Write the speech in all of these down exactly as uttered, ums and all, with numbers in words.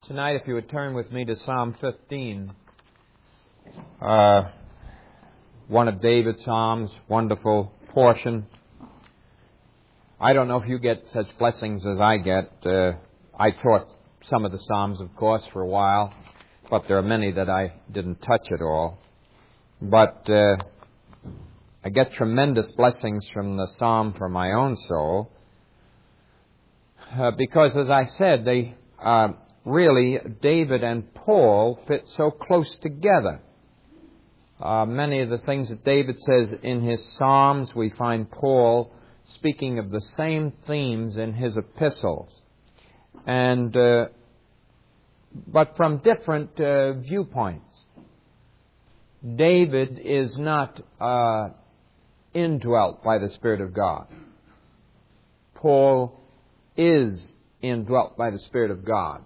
Tonight, if you would turn with me to Psalm fifteen, uh, one of David's Psalms, wonderful portion. I don't know if you get such blessings as I get. Uh, I taught some of the Psalms, of course, for a while, but there are many that I didn't touch at all. But uh, I get tremendous blessings from the Psalm for my own soul, uh, because, as I said, they uh, really, David and Paul fit so close together. Uh, many of the things that David says in his Psalms, we find Paul speaking of the same themes in his epistles, and uh, but from different uh, viewpoints. David is not uh, indwelt by the Spirit of God. Paul is indwelt by the Spirit of God.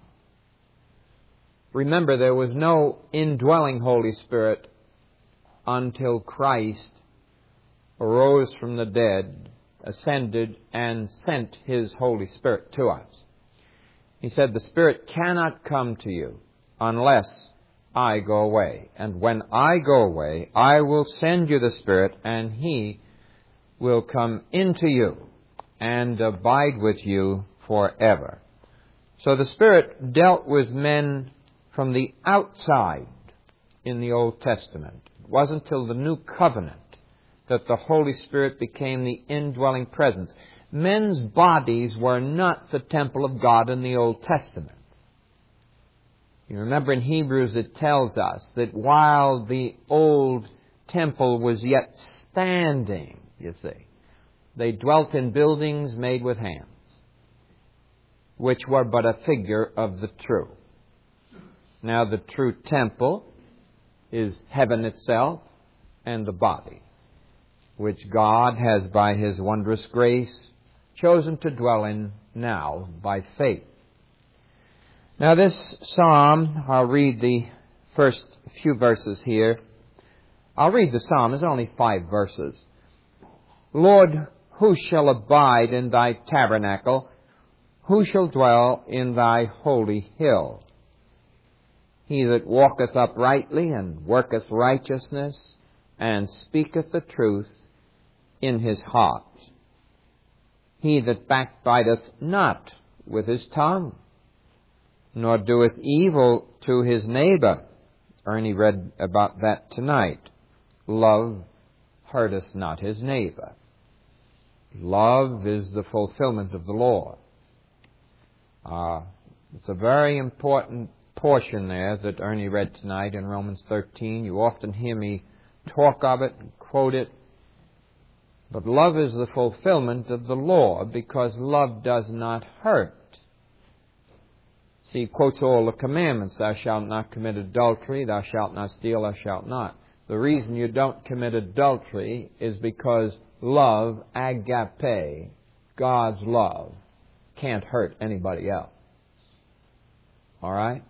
Remember, there was no indwelling Holy Spirit until Christ arose from the dead, ascended, and sent His Holy Spirit to us. He said, the Spirit cannot come to you unless I go away. And when I go away, I will send you the Spirit, and He will come into you and abide with you forever. So the Spirit dealt with men from the outside in the Old Testament. It wasn't until the New Covenant that the Holy Spirit became the indwelling presence. Men's bodies were not the temple of God in the Old Testament. You remember in Hebrews it tells us that while the old temple was yet standing, you see, they dwelt in buildings made with hands, which were but a figure of the true. Now the true temple is heaven itself and the body, which God has by His wondrous grace chosen to dwell in now by faith. Now this psalm, I'll read the first few verses here. I'll read the psalm, there's only five verses. Lord, who shall abide in Thy tabernacle? Who shall dwell in Thy holy hill? He that walketh uprightly and worketh righteousness and speaketh the truth in his heart. He that backbiteth not with his tongue, nor doeth evil to his neighbor. Ernie read about that tonight. Love hurteth not his neighbor. Love is the fulfillment of the law. Uh, it's a very important portion there that Ernie read tonight in Romans thirteen. You often hear me talk of it and quote it. But love is the fulfillment of the law because love does not hurt. See, he quotes all the commandments. Thou shalt not commit adultery, thou shalt not steal, thou shalt not. The reason you don't commit adultery is because love, agape, God's love, can't hurt anybody else. All right?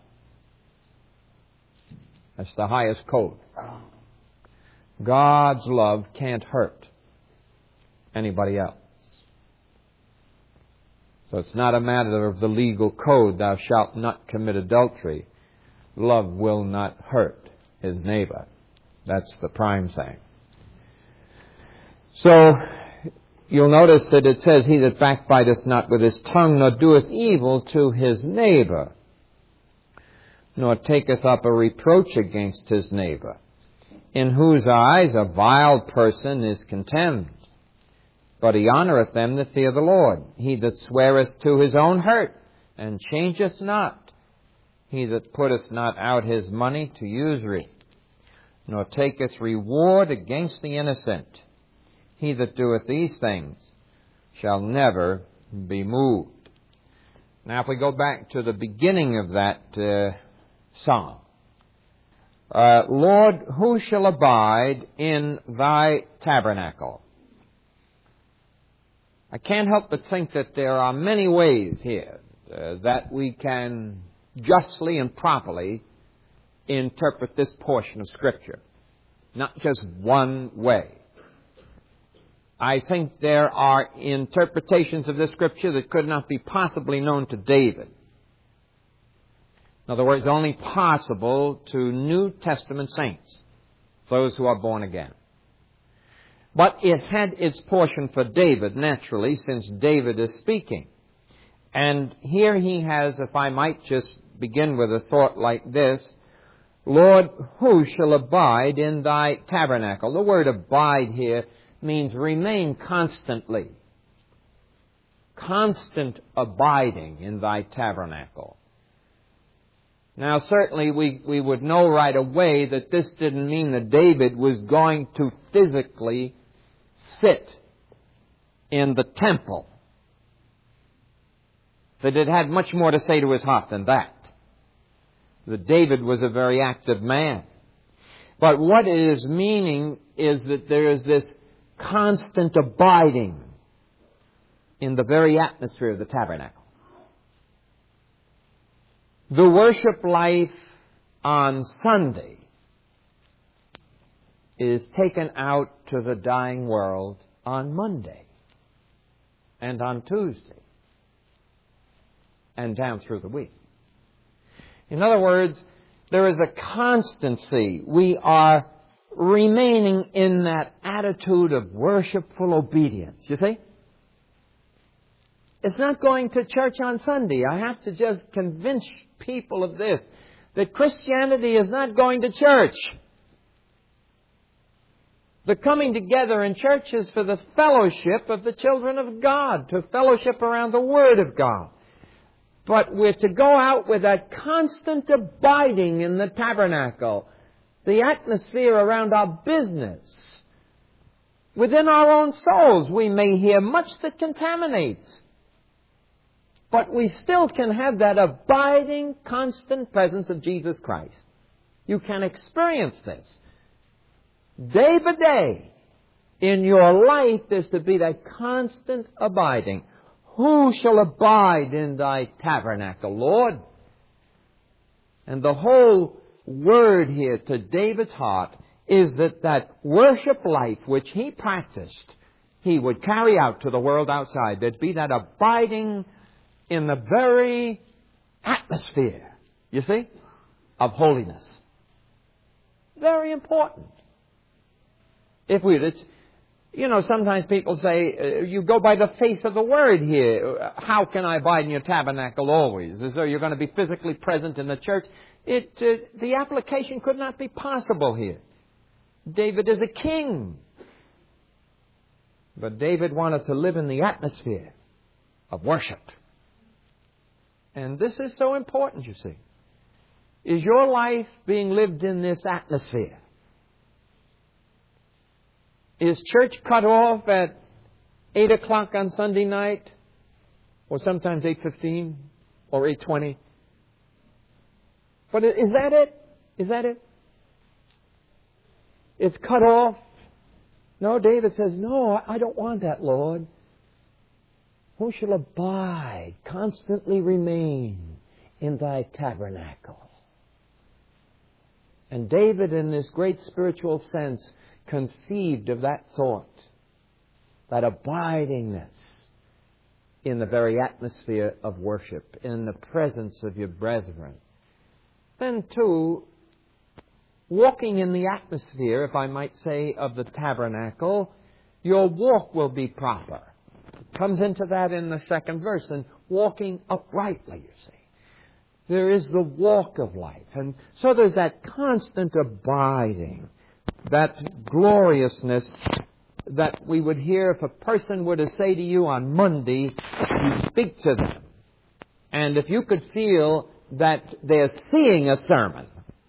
That's the highest code. God's love can't hurt anybody else. So it's not a matter of the legal code, thou shalt not commit adultery. Love will not hurt his neighbor. That's the prime thing. So you'll notice that it says, he that backbiteth not with his tongue, nor doeth evil to his neighbor, nor taketh up a reproach against his neighbor, in whose eyes a vile person is contemned. But he honoureth them that fear the Lord. He that sweareth to his own hurt, and changeth not. He that putteth not out his money to usury, nor taketh reward against the innocent. He that doeth these things shall never be moved. Now if we go back to the beginning of that uh, psalm. Uh, Lord, who shall abide in Thy tabernacle? I can't help but think that there are many ways here uh, that we can justly and properly interpret this portion of Scripture. Not just one way. I think there are interpretations of this Scripture that could not be possibly known to David. In other words, only possible to New Testament saints, those who are born again. But it had its portion for David, naturally, since David is speaking. And here he has, if I might just begin with a thought like this, Lord, who shall abide in thy tabernacle? The word abide here means remain constantly. Constant abiding in thy tabernacle. Now, certainly we, we would know right away that this didn't mean that David was going to physically sit in the temple. That it had much more to say to his heart than that. That David was a very active man. But what it is meaning is that there is this constant abiding in the very atmosphere of the tabernacle. The worship life on Sunday is taken out to the dying world on Monday and on Tuesday and down through the week. In other words, there is a constancy. We are remaining in that attitude of worshipful obedience. You see? It's not going to church on Sunday. I have to just convince people of this, that Christianity is not going to church. The coming together in church is for the fellowship of the children of God, to fellowship around the Word of God. But we're to go out with that constant abiding in the tabernacle, the atmosphere around our business. Within our own souls, we may hear much that contaminates. But we still can have that abiding, constant presence of Jesus Christ. You can experience this. Day by day, in your life, there's to be that constant abiding. Who shall abide in thy tabernacle, Lord? And the whole word here to David's heart is that that worship life which he practiced, he would carry out to the world outside. There'd be that abiding in the very atmosphere, you see, of holiness. Very important. If we, it's, you know, sometimes people say, uh, you go by the face of the word here. How can I abide in your tabernacle always? As though you're going to be physically present in the church. It, uh, the application could not be possible here. David is a king. But David wanted to live in the atmosphere of worship. And this is so important, you see. Is your life being lived in this atmosphere? Is church cut off at eight o'clock on Sunday night? Or sometimes eight fifteen or eight twenty? But is that it? Is that it? It's cut off? No, David says, no, I don't want that, Lord. Who shall abide, constantly remain in thy tabernacle? And David, in this great spiritual sense, conceived of that thought, that abidingness in the very atmosphere of worship, in the presence of your brethren. Then, too, walking in the atmosphere, if I might say, of the tabernacle, your walk will be proper. It comes into that in the second verse, and walking uprightly, you see. There is the walk of life. And so there's that constant abiding, that gloriousness that we would hear if a person were to say to you on Monday, you speak to them. And if you could feel that they're seeing a sermon,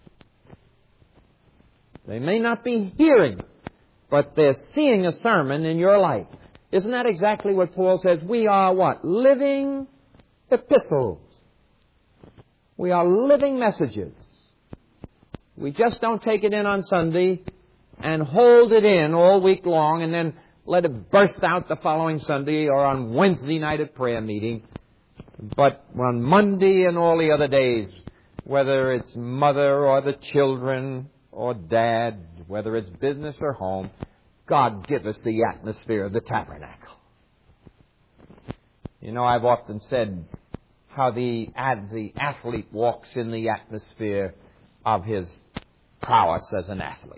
they may not be hearing, but they're seeing a sermon in your life. Isn't that exactly what Paul says? We are what? Living epistles. We are living messages. We just don't take it in on Sunday and hold it in all week long and then let it burst out the following Sunday or on Wednesday night at prayer meeting. But on Monday and all the other days, whether it's mother or the children or dad, whether it's business or home, God give us the atmosphere of the tabernacle. You know, I've often said how the, ad, the athlete walks in the atmosphere of his prowess as an athlete.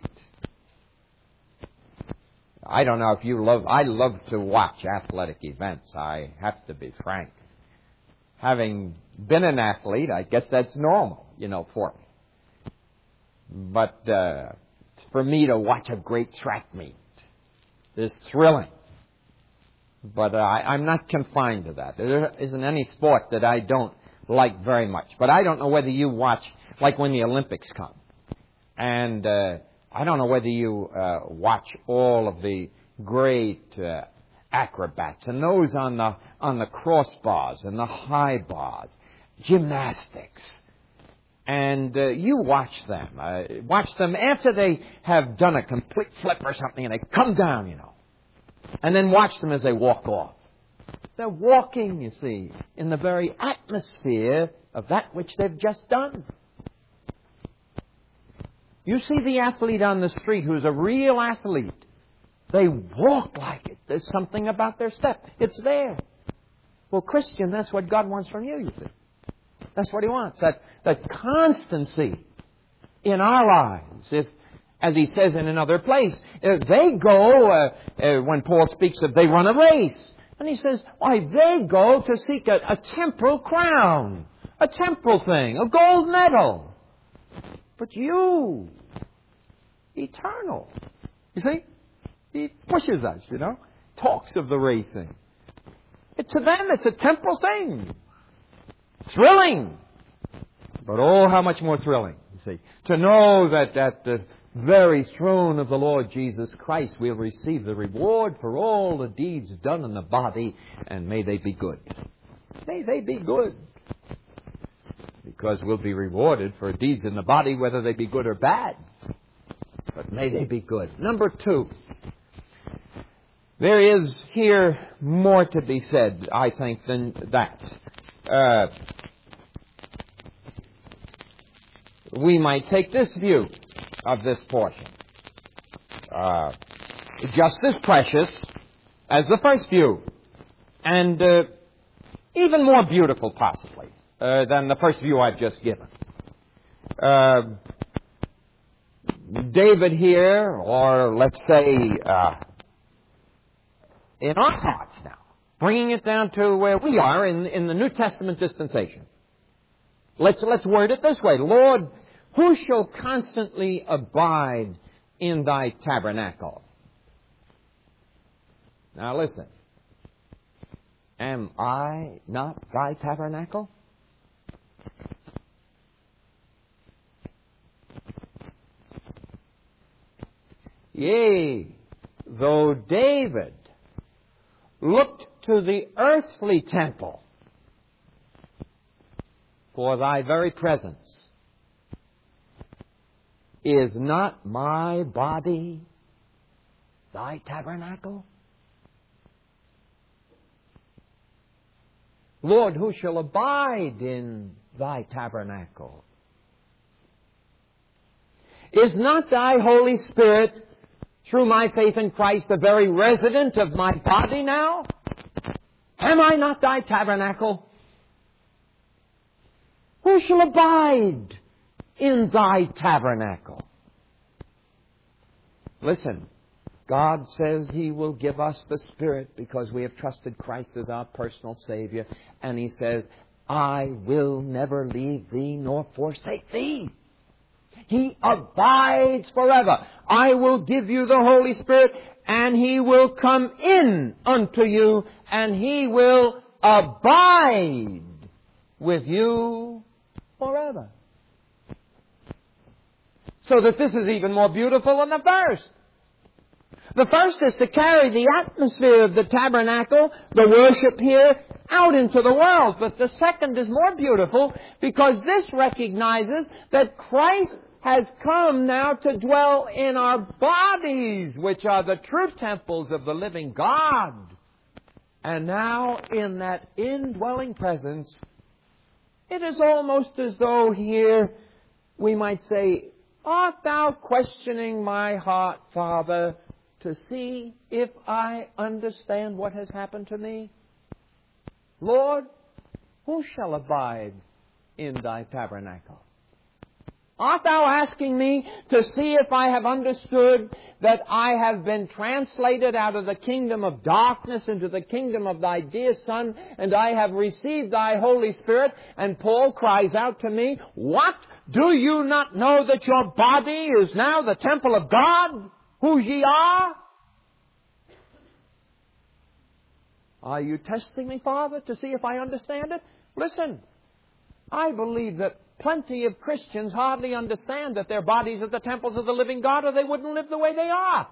I don't know if you love, I love to watch athletic events. I have to be frank. Having been an athlete, I guess that's normal, you know, for me. But uh, for me to watch a great track meet is thrilling. But uh, I, I'm not confined to that. There isn't any sport that I don't like very much. But I don't know whether you watch, like when the Olympics come. And uh, I don't know whether you uh, watch all of the great uh, acrobats and those on the on the crossbars and the high bars, gymnastics. And uh, you watch them. Uh, watch them after they have done a complete flip or something and they come down, you know. And then watch them as they walk off. They're walking, you see, in the very atmosphere of that which they've just done. You see the athlete on the street who's a real athlete. They walk like it. There's something about their step. It's there. Well, Christian, that's what God wants from you, you see. That's what He wants. That, that constancy in our lives. If, as He says in another place, uh, they go, uh, uh, when Paul speaks of they run a race. And he says, why, they go to seek a, a temporal crown. A temporal thing. A gold medal. But you, eternal. You see? He pushes us, you know. Talks of the racing. It, to them, it's a temporal thing. Thrilling. But oh, how much more thrilling, you see. To know that at the very throne of the Lord Jesus Christ we'll receive the reward for all the deeds done in the body, and may they be good. May they be good. Because we'll be rewarded for deeds in the body, whether they be good or bad. But may they be good. Number two. There is here more to be said, I think, than that. Uh, we might take this view of this portion. Uh, just as precious as the first view. And uh, even more beautiful, possibly. Uh, than the first view I've just given. Uh, David here, or let's say uh, in our hearts now, bringing it down to where we are in, in the New Testament dispensation. Let's, let's word it this way. Lord, who shall constantly abide in thy tabernacle? Now listen. Am I not thy tabernacle? Yea, though David looked to the earthly temple for thy very presence, is not my body thy tabernacle? Lord, who shall abide in thy tabernacle? Is not thy Holy Spirit, through my faith in Christ, the very resident of my body now? Am I not thy tabernacle? Who shall abide in thy tabernacle? Listen, God says He will give us the Spirit because we have trusted Christ as our personal Savior. And He says, I will never leave thee nor forsake thee. He abides forever. I will give you the Holy Spirit, and He will come in unto you, and He will abide with you forever. So that this is even more beautiful than the first. The first is to carry the atmosphere of the tabernacle, the worship here, out into the world. But the second is more beautiful because this recognizes that Christ has come now to dwell in our bodies, which are the true temples of the living God. And now in that indwelling presence, it is almost as though here we might say, art thou questioning my heart, Father, to see if I understand what has happened to me? Lord, who shall abide in thy tabernacle? Art thou asking me to see if I have understood that I have been translated out of the kingdom of darkness into the kingdom of thy dear Son, and I have received thy Holy Spirit? And Paul cries out to me, what? Do you not know that your body is now the temple of God, whose ye are? Are you testing me, Father, to see if I understand it? Listen, I believe that plenty of Christians hardly understand that their bodies are the temples of the living God, or they wouldn't live the way they are.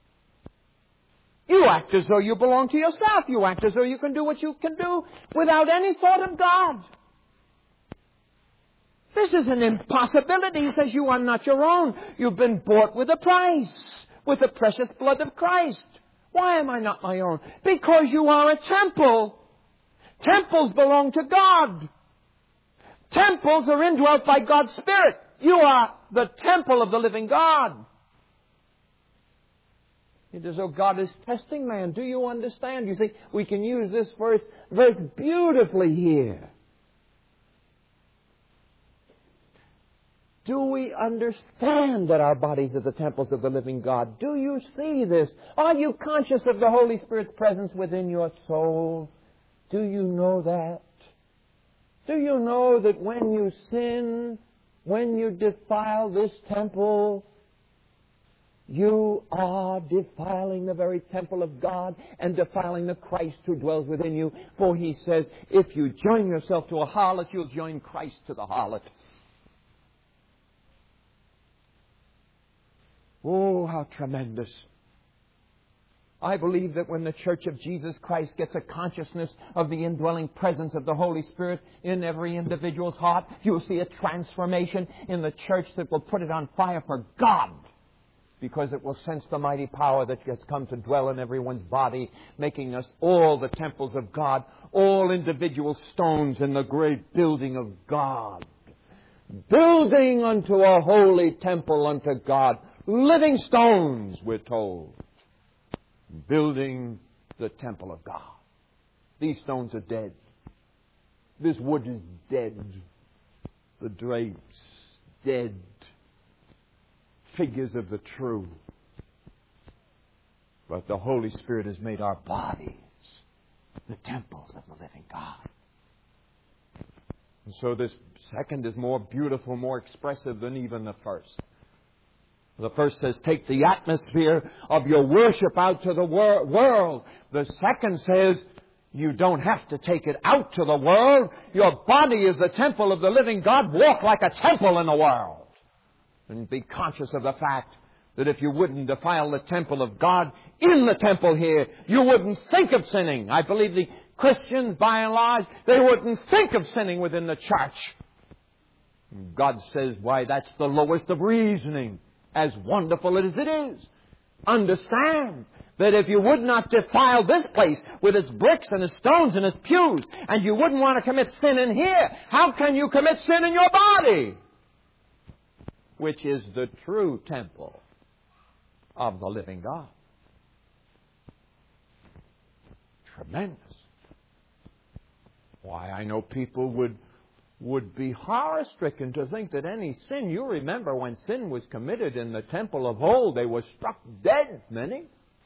You act as though you belong to yourself. You act as though you can do what you can do without any thought of God. This is an impossibility. He says you are not your own. You've been bought with a price, with the precious blood of Christ. Why am I not my own? Because you are a temple. Temples belong to God. Temples are indwelt by God's Spirit. You are the temple of the living God. It is as though God is testing man. Do you understand? You see, we can use this verse, verse beautifully here. Do we understand that our bodies are the temples of the living God? Do you see this? Are you conscious of the Holy Spirit's presence within your soul? Do you know that? Do you know that when you sin, when you defile this temple, you are defiling the very temple of God and defiling the Christ who dwells within you? For he says, if you join yourself to a harlot, you'll join Christ to the harlot. Oh, how tremendous. I believe that when the Church of Jesus Christ gets a consciousness of the indwelling presence of the Holy Spirit in every individual's heart, you'll see a transformation in the church that will put it on fire for God, because it will sense the mighty power that has come to dwell in everyone's body, making us all the temples of God, all individual stones in the great building of God. Building unto a holy temple unto God. Living stones, we're told. Building the temple of God. These stones are dead. This wood is dead. The drapes, dead. Figures of the true. But the Holy Spirit has made our bodies the temples of the living God. And so this second is more beautiful, more expressive than even the first. The first says, take the atmosphere of your worship out to the wor- world. The second says, you don't have to take it out to the world. Your body is the temple of the living God. Walk like a temple in the world. And be conscious of the fact that if you wouldn't defile the temple of God in the temple here, you wouldn't think of sinning. I believe the Christians, by and large, they wouldn't think of sinning within the church. And God says, why, that's the lowest of reasoning. As wonderful as it is. Understand that if you would not defile this place with its bricks and its stones and its pews, and you wouldn't want to commit sin in here, how can you commit sin in your body? Which is the true temple of the living God. Tremendous. Why, I know people would would be horror-stricken to think that any sin, you remember when sin was committed in the temple of old, they were struck dead, many.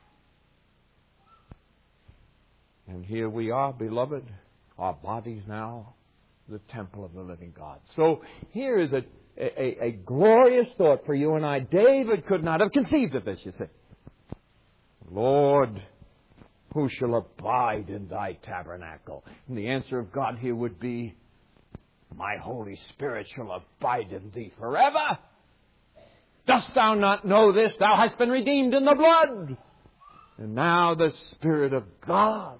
And here we are, beloved, our bodies now, the temple of the living God. So here is a, a, a glorious thought for you and I. David could not have conceived of this, you see. Lord, who shall abide in thy tabernacle? And the answer of God here would be, my Holy Spirit shall abide in thee forever. Dost thou not know this? Thou hast been redeemed in the blood. And now the Spirit of God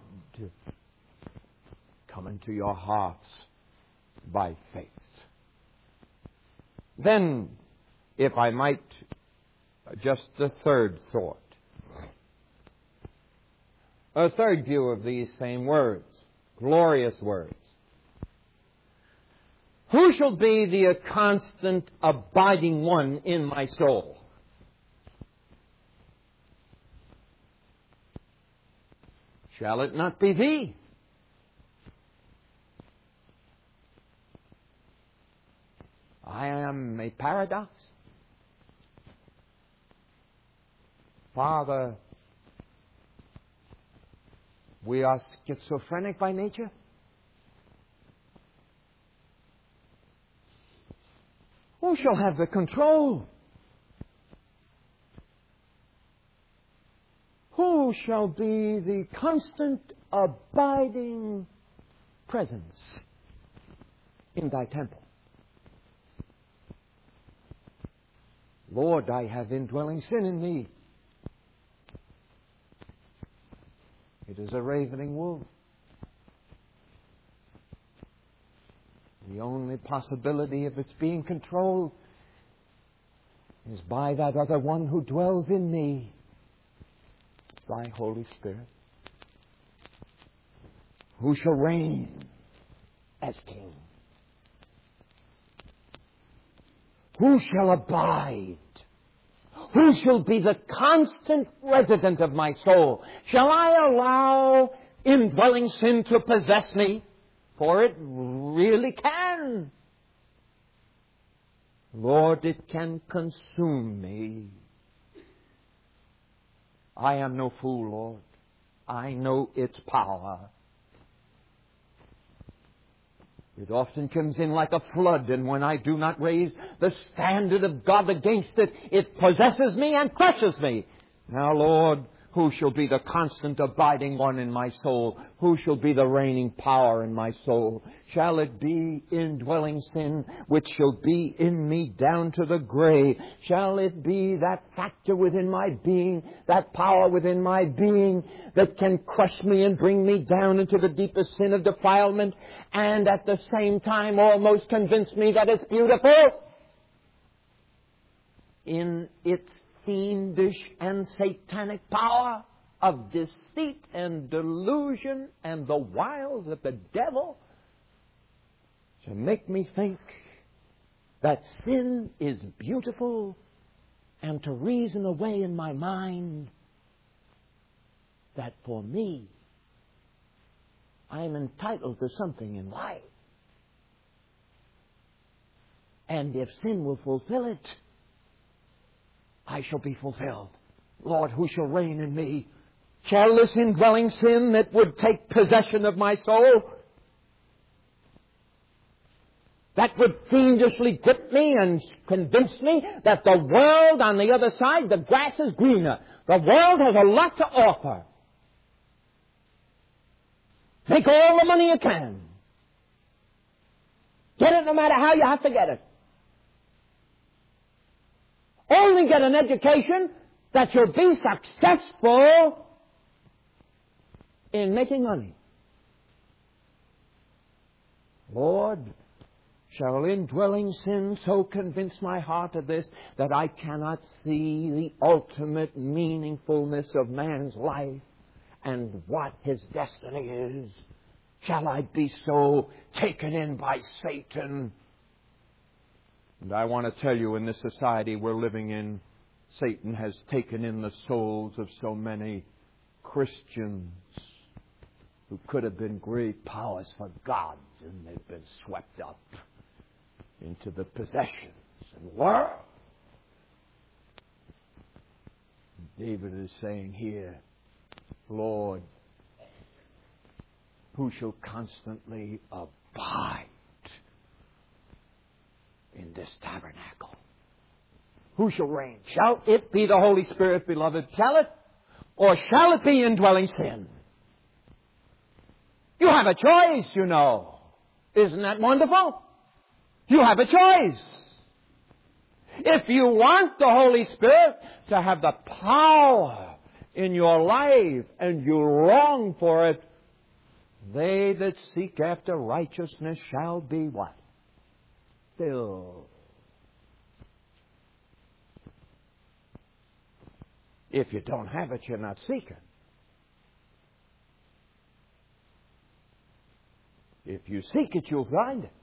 come into your hearts by faith. Then, if I might, just the third thought. A third view of these same words. Glorious words. Who shall be the constant abiding one in my soul? Shall it not be thee? I am a paradox. Father, we are schizophrenic by nature. Who shall have the control? Who shall be the constant, abiding presence in thy temple? Lord, I have indwelling sin in me. It is a ravening wolf. The only possibility of its being controlled is by that other one who dwells in me, thy Holy Spirit, who shall reign as King. Who shall abide? Who shall be the constant resident of my soul? Shall I allow indwelling sin to possess me? For it really can. Lord, it can consume me. I am no fool, Lord. I know its power. It often comes in like a flood, and when I do not raise the standard of God against it, it possesses me and crushes me. Now, Lord, who shall be the constant abiding one in my soul? Who shall be the reigning power in my soul? Shall it be indwelling sin, which shall be in me down to the grave? Shall it be that factor within my being, that power within my being that can crush me and bring me down into the deepest sin of defilement, and at the same time almost convince me that it's beautiful in its fiendish and satanic power of deceit and delusion and the wiles of the devil to make me think that sin is beautiful, and to reason away in my mind that for me I'm entitled to something in life. And if sin will fulfill it, I shall be fulfilled. Lord, who shall reign in me? Shall this indwelling sin that would take possession of my soul, that would fiendishly grip me and convince me that the world on the other side, the grass is greener. The world has a lot to offer. Make all the money you can. Get it no matter how you have to get it. Only get an education that you'll be successful in making money. Lord, shall indwelling sin so convince my heart of this that I cannot see the ultimate meaningfulness of man's life and what his destiny is? Shall I be so taken in by Satan? And I want to tell you, in this society we're living in, Satan has taken in the souls of so many Christians who could have been great powers for God, and they've been swept up into the possessions and world. David is saying here, Lord, who shall constantly abide in this tabernacle? Who shall reign? Shall it be the Holy Spirit, beloved? Shall it? Or shall it be indwelling sin? You have a choice, you know. Isn't that wonderful? You have a choice. If you want the Holy Spirit to have the power in your life and you long for it, they that seek after righteousness shall be what? Filled. If you don't have it, you're not seeking. If you seek it, you'll find it.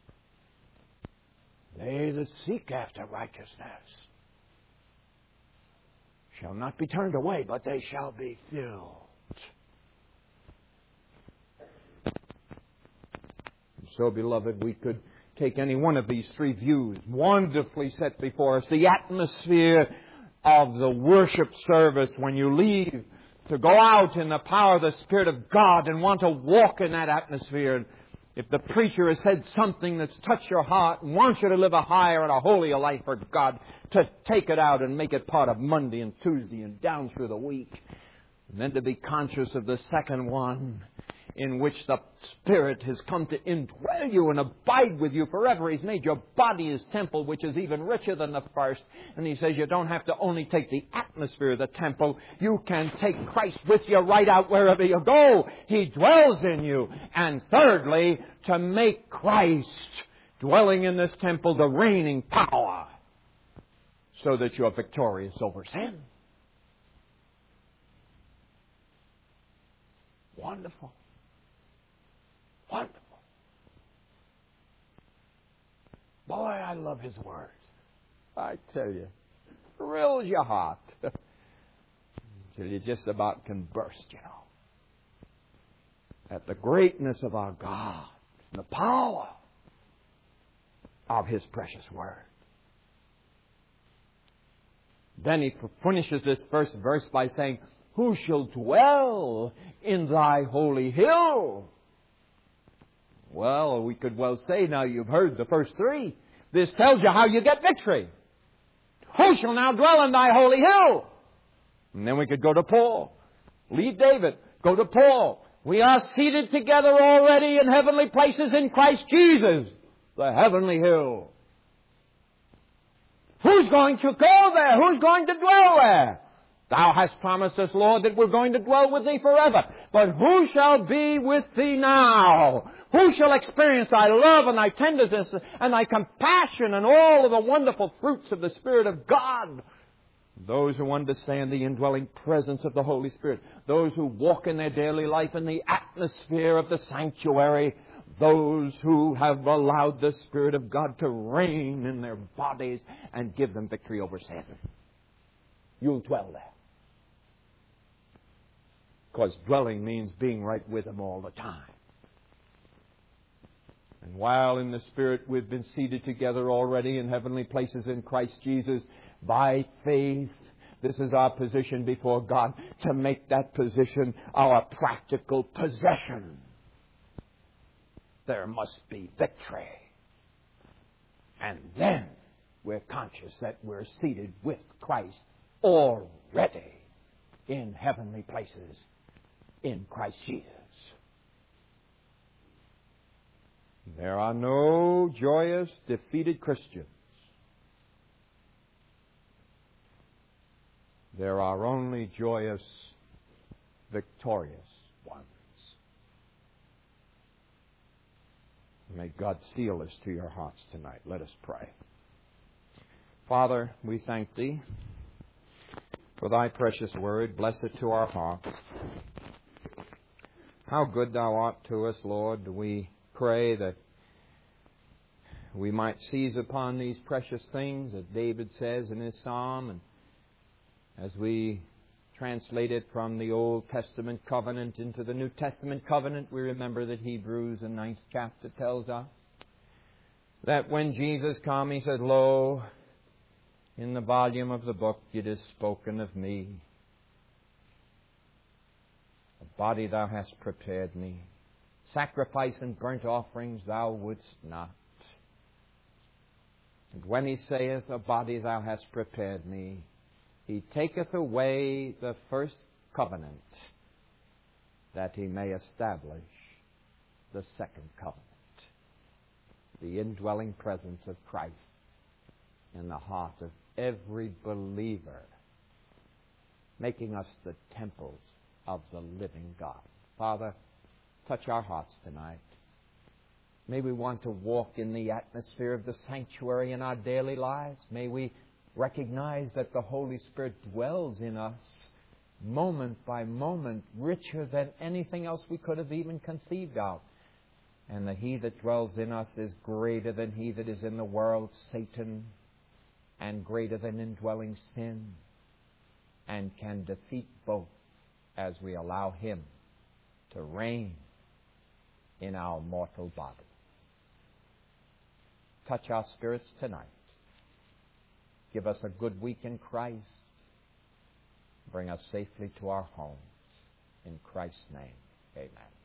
They that seek after righteousness shall not be turned away, but they shall be filled. So, beloved, we could take any one of these three views, wonderfully set before us. The atmosphere of the worship service when you leave to go out in the power of the Spirit of God and want to walk in that atmosphere. If the preacher has said something that's touched your heart and wants you to live a higher and a holier life for God, to take it out and make it part of Monday and Tuesday and down through the week. And then to be conscious of the second one, in which the Spirit has come to indwell you and abide with you forever. He's made your body His temple, which is even richer than the first. And He says you don't have to only take the atmosphere of the temple. You can take Christ with you right out wherever you go. He dwells in you. And thirdly, to make Christ dwelling in this temple the reigning power, so that you're victorious over sin. Wonderful. Wonderful. Boy, I love His Word. I tell you, thrills your heart till you just about can burst, you know, at the greatness of our God, the power of His precious Word. Then he finishes this first verse by saying, who shall dwell in thy holy hill? Well, we could well say, now you've heard the first three. This tells you how you get victory. Who shall now dwell in thy holy hill? And then we could go to Paul. Leave David. Go to Paul. We are seated together already in heavenly places in Christ Jesus, the heavenly hill. Who's going to go there? Who's going to dwell there? Thou hast promised us, Lord, that we're going to dwell with Thee forever. But who shall be with Thee now? Who shall experience Thy love and Thy tenderness and Thy compassion and all of the wonderful fruits of the Spirit of God? Those who understand the indwelling presence of the Holy Spirit. Those who walk in their daily life in the atmosphere of the sanctuary. Those who have allowed the Spirit of God to reign in their bodies and give them victory over sin. You'll dwell there. Because dwelling means being right with Him all the time. And while in the Spirit we've been seated together already in heavenly places in Christ Jesus, by faith, this is our position before God, to make that position our practical possession. There must be victory. And then we're conscious that we're seated with Christ already in heavenly places in Christ Jesus. There are no joyous, defeated Christians. There are only joyous, victorious ones. May God seal this to your hearts tonight. Let us pray. Father, we thank Thee for Thy precious word. Bless it to our hearts. How good Thou art to us, Lord. We pray that we might seize upon these precious things that David says in his psalm. And as we translate it from the Old Testament covenant into the New Testament covenant, we remember that Hebrews, the ninth chapter, tells us that when Jesus came, He said, Lo, in the volume of the book it is spoken of me. A body Thou hast prepared me. Sacrifice and burnt offerings Thou wouldst not. And when He saith, A body Thou hast prepared me, He taketh away the first covenant, that He may establish the second covenant. The indwelling presence of Christ in the heart of every believer, making us the temples of the living God. Father, touch our hearts tonight. May we want to walk in the atmosphere of the sanctuary in our daily lives. May we recognize that the Holy Spirit dwells in us moment by moment, richer than anything else we could have even conceived of. And that He that dwells in us is greater than he that is in the world, Satan, and greater than indwelling sin, and can defeat both as we allow Him to reign in our mortal bodies. touch our spirits tonight. Give us a good week in Christ. Bring us safely to our home. In Christ's name, amen.